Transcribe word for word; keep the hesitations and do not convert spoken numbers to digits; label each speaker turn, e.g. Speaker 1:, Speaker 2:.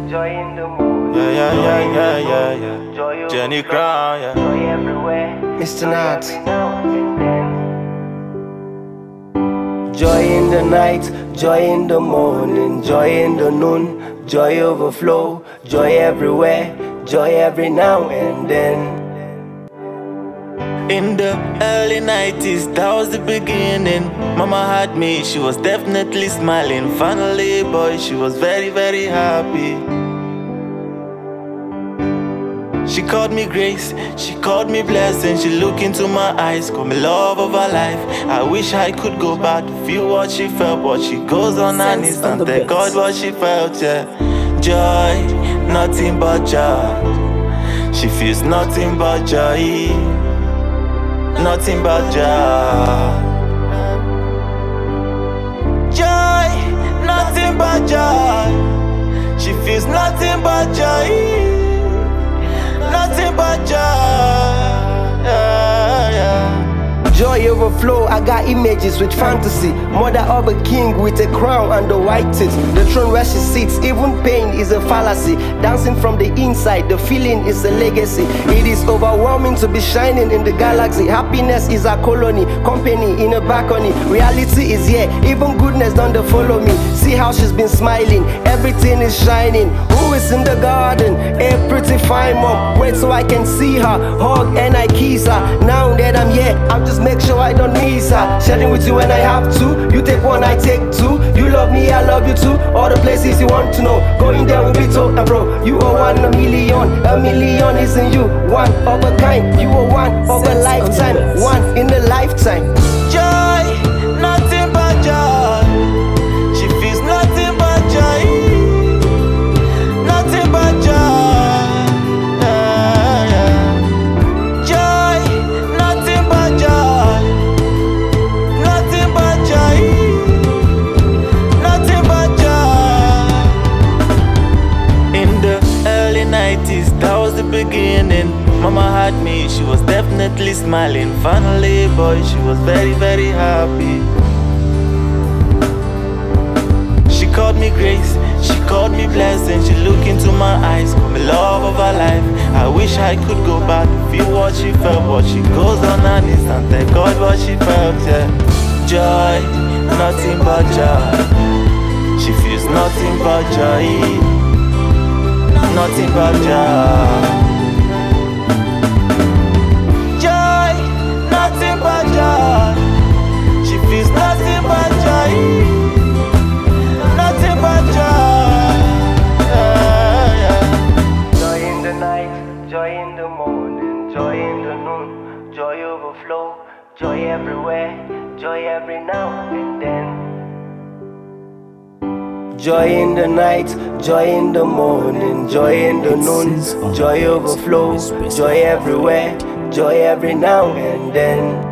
Speaker 1: Joy in the mood.
Speaker 2: Yeah, yeah, yeah, yeah, yeah, yeah.
Speaker 1: Joy
Speaker 2: Jenny Crown, yeah.
Speaker 1: Joy everywhere.
Speaker 3: Mister Knox.
Speaker 1: Every now and then.
Speaker 3: Joy in the night, joy in the morning, joy in the noon, joy overflow, joy everywhere, joy every now and then.
Speaker 2: In the early nineties, that was the beginning. Mama had me, she was definitely smiling. Finally, boy, she was very, very happy. She called me grace, she called me blessing. She looked into my eyes, called me love of her life. I wish I could go back to feel what she felt, but she goes on her knees and thank God what she felt, yeah. Joy, nothing but joy. She feels nothing but joy. Nothing but joy. Joy, nothing but joy. She feels nothing but joy. Nothing but joy. Yeah, yeah.
Speaker 3: Joy overflow, I got images with fantasy. Mother of a king with a crown and the white teeth. The throne where she sits, even pain is a fallacy. Dancing from the inside, the feeling is a legacy. It is overwhelming to be shining in the galaxy. Happiness is a colony, company in a balcony. Reality is here, even goodness don't follow me. See how she's been smiling, everything is shining. Who is in the garden? A pretty fine mom. Wait so I can see her, hug and I kiss her. Now that I'm here, I'll just make sure I don't miss her. Sharing with you when I have to. You take one, I take two. You love me, I love you too. All the places you want to know. Going there with me, and bro. You are one in a million. A million isn't you. One of a kind. You are one of a lifetime. One in a lifetime.
Speaker 2: Joy, nothing but joy. She feels nothing but joy. Nothing but joy. Yeah, yeah. Joy, nothing but joy. Nothing but joy. Nothing but joy. In the early nineties, that was the beginning. Mama had me, she was definitely smiling. Finally, boy, she was very, very happy. She called me grace, she called me blessing. She looked into my eyes, called me love of her life. I wish I could go back to feel what she felt, but she goes on her knees and thank God what she felt, yeah. Joy, nothing but joy. She feels nothing but joy. Nothing but joy. Joy, nothing but joy. She feels nothing but joy. Nothing but joy. Yeah, yeah.
Speaker 1: Joy in the night, joy in the morning, joy in the noon, joy overflow, joy everywhere, joy every now and then.
Speaker 3: Joy in the night, joy in the morning, joy in the noon, joy overflow, joy everywhere, joy every now and then.